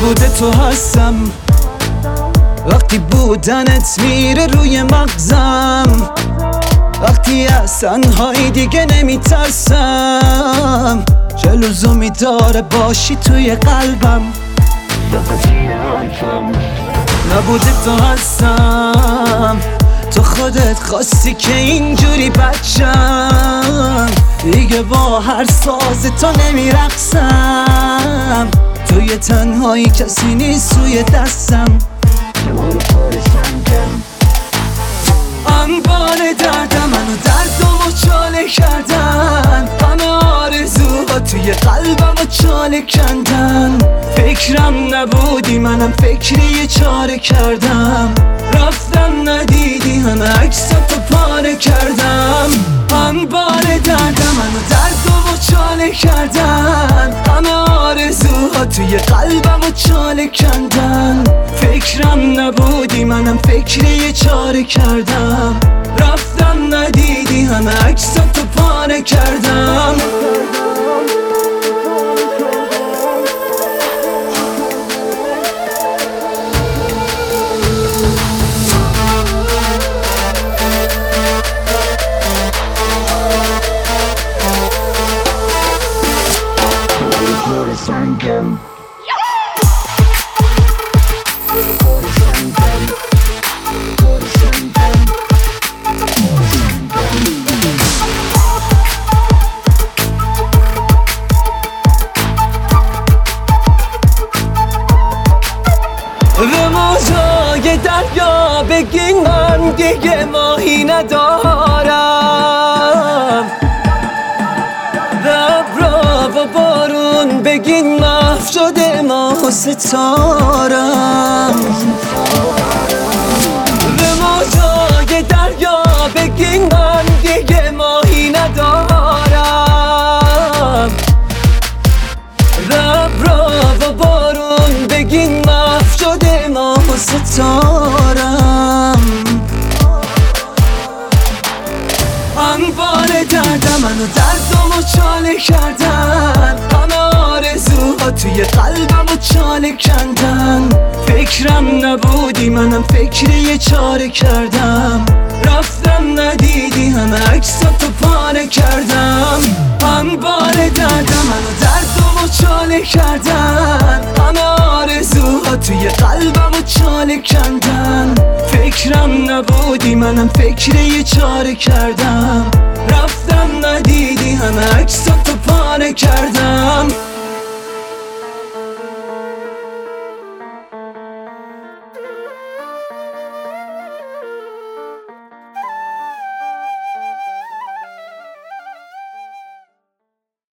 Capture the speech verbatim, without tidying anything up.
نبوده تو هستم وقتی بودنت میره روی مغزم، وقتی از تنهایی دیگه نمیترسم، چه لزومی داره باشی توی قلبم. نبوده تو هستم، تو خودت خواستی که اینجوری بچم، دیگه با هر ساز تو نمیرقصم، توی تنهایی کسی نیست روی دستم. انبار دردم منو دردمو چاله کردن، همه آرزوها توی قلبمو چاله کندن، فکرم نبودی منم فکری یه چاره کردم، رفتم ندیدی همه عکساتو پاره کردم. انبار دردم منو دردمو چاله کردن، همه آرزوها توی قلبمو چاله کندن، فکرم نبودی منم فکری یه چاره کردم، رفتم ندیدی همه عکساتو پاره کردم. به موجای دریا بگین من دیگه ماهی ندارم، به ابرا و بارون بگین محو شده ماه و ستارم، به موجای دریا بگین من دیگه ماهی ندارم، به ابرا و بارون بگین محو شده ماه و ستارم. انبار دردم منو دردمو چاله کردن، همه آرزوها توی قلبمو چاله کندن، فکرم نبودی منم فکری یه چاره کردم، رفتم ندیدی همه عکساتو پاره کردم. انبار دردم منو دردمو چاله کردن، همه آرزوها توی قلبمو چاله کندن، فکرم نبودی منم فکری یه چاره کردم، رفتم ندیدی همه عکساتو پاره کردم.